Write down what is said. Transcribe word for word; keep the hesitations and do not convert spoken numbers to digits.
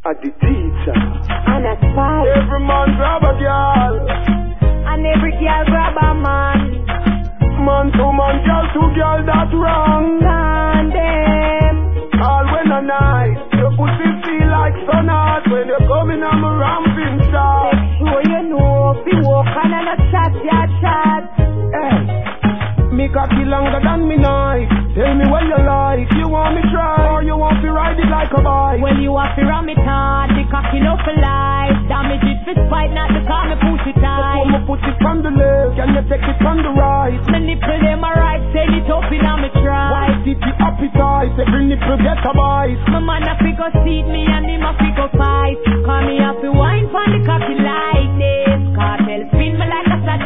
At the teacher. And a spy. Every man grab a girl. And every girl grab a man. Man to man, girl to girl, that's wrong. Condemn. All when a night, your pussy feel like sun hot when you're coming on my ramping shot. Make sure you know, be walking and a chat, ya chat. Hey, me cocky longer than me knife. Tell me what you like, you want me try, or you want to ride it like a bike. When you have to ram it hard, the cocky no for life. Damage it fist fight, not the car, me push it tight. So me put it on the left, can you take it on the right? Me nipple them a right, send it up in a me try. Why did the appetite, every nipple get a bite? My man a figure seat me and him a figure fight.